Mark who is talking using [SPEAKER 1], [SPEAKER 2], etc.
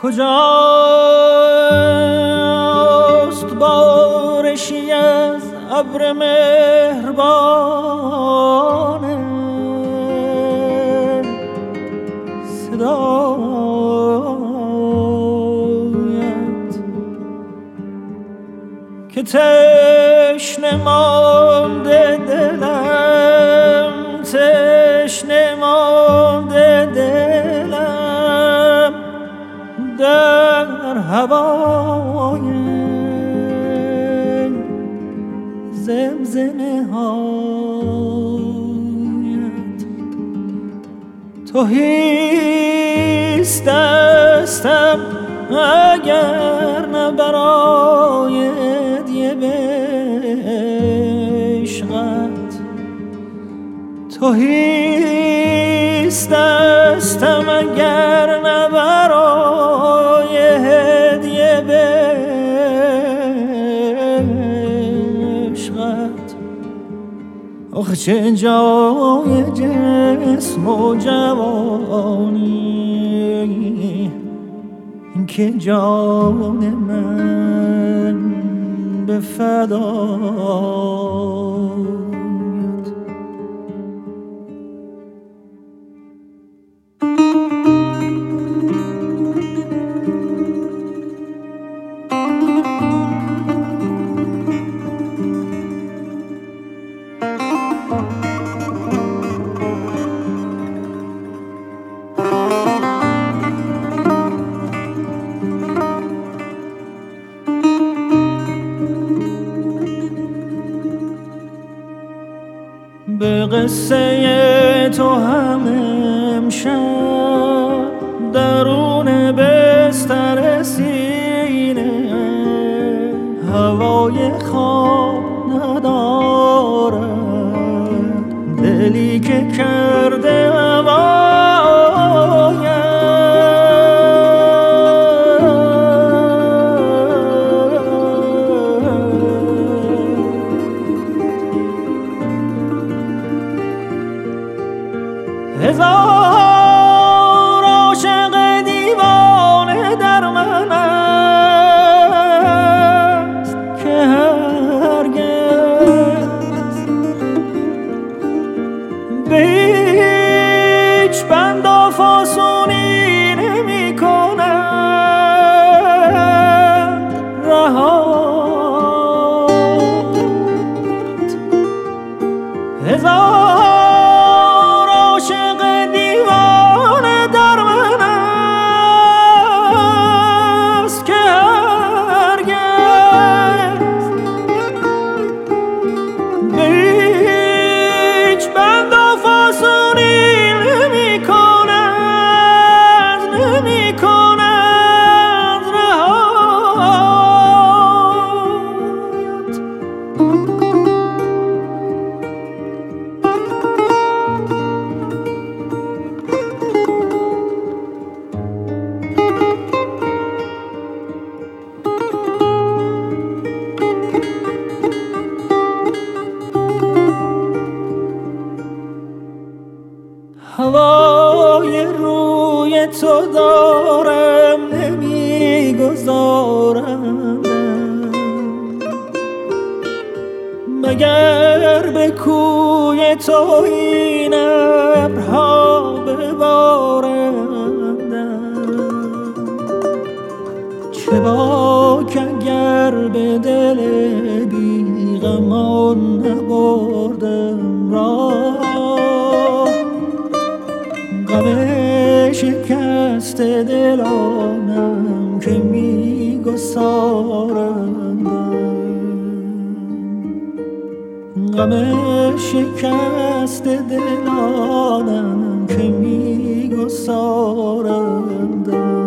[SPEAKER 1] کجاست بارشی از ابر مهربان صدایت که تشنه مانده دلم، تشنه مانده دلم در هوای زمزمه هایت. تهیست دستم اگر نه برای هدیه به عشقت، تهیست دستم اگر نه برای هدیه به عشقت. آخه چه جای جسم و جوانی که جان من به فدایت. به قصه تو هم امشب درون بستر سینه هوای خواب ندارد، دلی که کرده هزار عاشق دیوانه در من است که هرگز به هیچ بند و فاسونی نمی کند رهات. هزار هوای روی تو دارم نمیگذارم مگر به کوی تو این ابرها ببارم. چه باک اگر به دل بیغمان نبردم راه، غم شکست دلانم که میگسارند، غم شکست دلانم که میگسارند.